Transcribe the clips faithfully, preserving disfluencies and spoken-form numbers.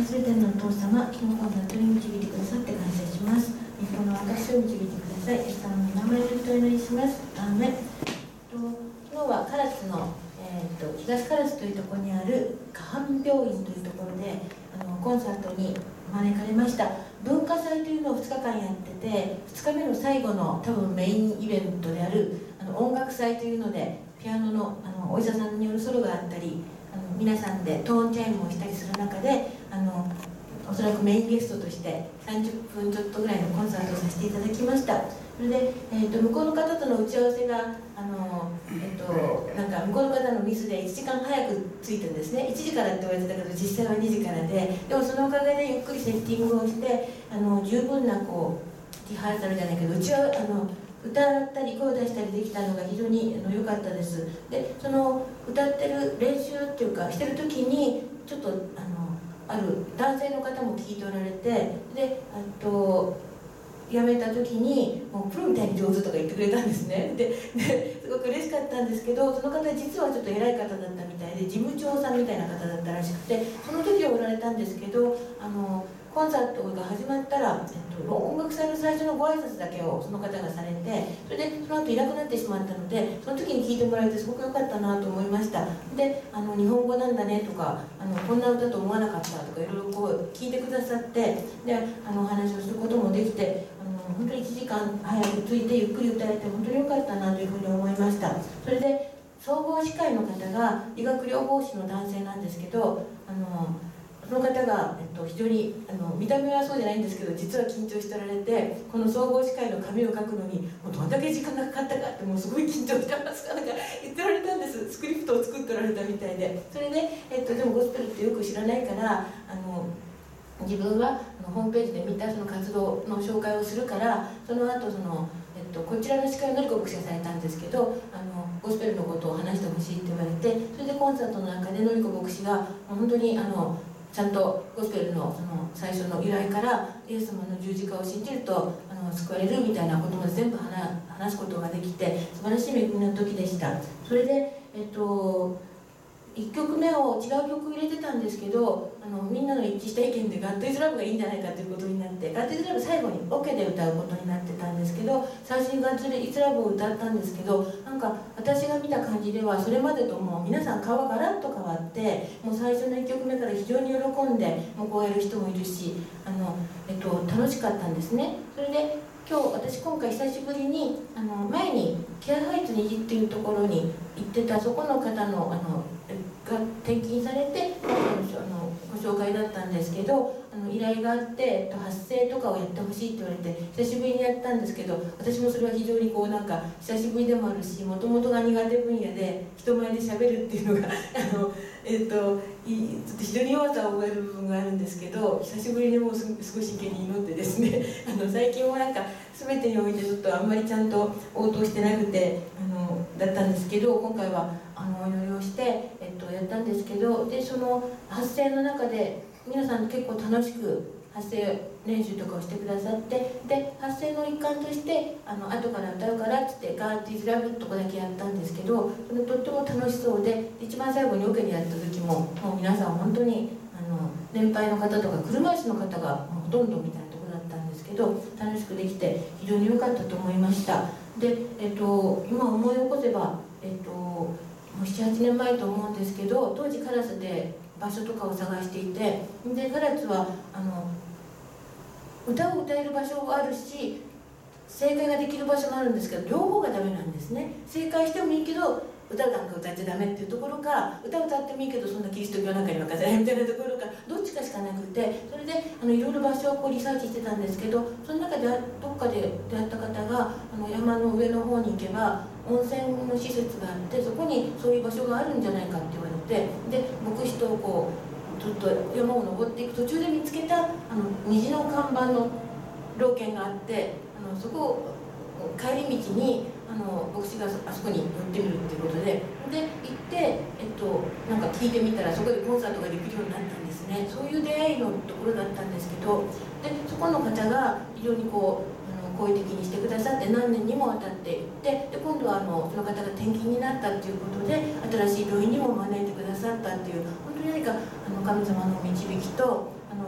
すべてのお父様、このコンサートに導いてくださって感謝します。日本の私を導いてください。イエス様の名前でお祈りします。アーメン。昨日は唐津の、えー、と東唐津というところにある下半病院というところであのコンサートに招かれました。文化祭というのをふつかかんやってて、ふつかめの最後の多分メインイベントであるあの音楽祭というので、ピアノ の, あのお医者さんによるソロがあったり、あの皆さんでトーンチャイムをしたりする中で、あのおそらくメインゲストとしてさんじゅっぷんちょっとぐらいのコンサートをさせていただきました。それで、えー、と向こうの方との打ち合わせがあの、えー、となんか向こうの方のミスでいちじかん早く着いてるんですね。いちじからって言われてたけど実際はにじからで、でもそのおかげでゆっくりセッティングをして、あの十分なこうリハーサルじゃないけど、うちはあの歌ったり声を出したりできたのが非常に良かったです。でその歌ってる練習っていうかしてる時にちょっとあのある男性の方も聞いておられて、であと辞めた時にもうプロみたいに上手とか言ってくれたんですね。でですごく嬉しかったんですけど、その方実はちょっと偉い方だったみたいで、事務長さんみたいな方だったらしくて、その時はおられたんですけど、あのコンサートが始まったら、えっと、音楽祭の最初のご挨拶だけをその方がされて、それでその後いなくなってしまったので、その時に聞いてもらえてすごく良かったなと思いました。であの日本語なんだねとか、あのこんな歌と思わなかったとかいろいろこう聞いてくださって、であのお話をすることもできて、あの本当にいちじかん早く着いてゆっくり歌えて本当に良かったなというふうに思いました。それで総合司会の方が理学療法士の男性なんですけど、あのその方が、えっと、非常にあの見た目はそうじゃないんですけど、実は緊張しておられて、この総合司会の紙を書くのにもうどんだけ時間がかかったかって、もうすごい緊張してますかなんか言っておられたんです。スクリプトを作っておられたみたいで、それで、えっと、でもゴスペルってよく知らないから、あの自分はあのホームページで見たその活動の紹介をするから、その後そのえっと、こちらの司会をのりこ牧師がされたんですけど、あのゴスペルのことを話してほしいって言われて、それでコンサートの中でのりこ牧師が本当にあのちゃんとゴスペル の, その最初の由来からイエス様の十字架を信じるとあの救われるみたいなことまで全部 話, 話すことができて、素晴らしい恵みの時でした。それで、えっと、いっきょくめを違う曲入れてたんですけど、あのみんなの一致した意見でガットイズラブがいいんじゃないかということになって、ガットイズラブ最後にオケで歌うことになってたんですけど、最初にガットイズラブを歌ったんですけど、なんか私が見た感じではそれまでともう皆さん顔がガラッと変わって、もう最初のいっきょくめから非常に喜んでもうこうやる人もいるし、あの、えっと、楽しかったんですね。それで今日私今回久しぶりにあの前にケアハイツ虹っていうところに行ってたそこの方のあのが転勤されてあのご紹介だったんですけど、あの依頼があって、えっと、発声とかをやってほしいって言われて久しぶりにやったんですけど、私もそれは非常にこうなんか久しぶりでもあるし、もともとが苦手分野で人前で喋るっていうのがあの、えっと、いちょっと非常に弱さを覚える部分があるんですけど、久しぶりにもうすごい真剣に祈ってですねあの最近もなんか全てにおいてちょっとあんまりちゃんと応答してなくてあのだったんですけど、今回はあのお祈りをして、えっと、やったんですけど、でその発声の中で皆さん結構楽しく発声練習とかをしてくださって、で発声の一環としてあの後から歌うからっつって「God is love」とこだけやったんですけど、それとっても楽しそうで、一番最後にオケでやった時ももう皆さん本当にあの年配の方とか車椅子の方がほとんどみたいなところだったんですけど、楽しくできて非常に良かったと思いました。で、えっと、今思い起こせば、えっと、もうななはちねんまえと思うんですけど、当時唐津で場所とかを探していて、で唐津はあの歌を歌える場所があるし正解ができる場所もあるんですけど、両方がダメなんですね。正解してもいいけど歌なんか歌っちゃダメっていうところか、歌歌ってもいいけどそんなキリスト教なんかに任せないみたいなところか、どっちかしかなくて、それであのいろいろ場所をこうリサーチしてたんですけど、その中でどっかで出会った方があの山の上の方に行けば温泉の施設があって、そこにそういう場所があるんじゃないかって言われて、で牧師とこうちょっと山を登っていく途中で見つけたあの虹の看板の老犬があって、あのそこを帰り道にあの牧師があそこに寄ってみるっていうことで、で行って、えっと、なんか聞いてみたらそこでコンサートができるようになったんですね。そういう出会いのところだったんですけど、でそこの方が非常にこう好意的にしてくださって何年にもわたっていって、で今度はあのその方が転勤になったっていうことで新しい病院にも招いてくださったっていう、本当に何かあの神様の導きとあの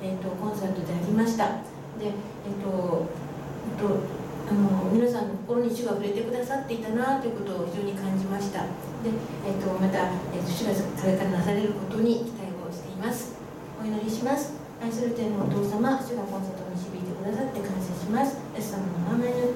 えー、とコンサートでありました。で、えーとえーとあの皆さんの心に主が触れてくださっていたなということを非常に感じました。で、えー、とまた、えー、と主がこれからなされることに期待をしています。お祈りします。愛する天のお父様、主がコンサートを導いてくださって感謝します。イエス様の名前によって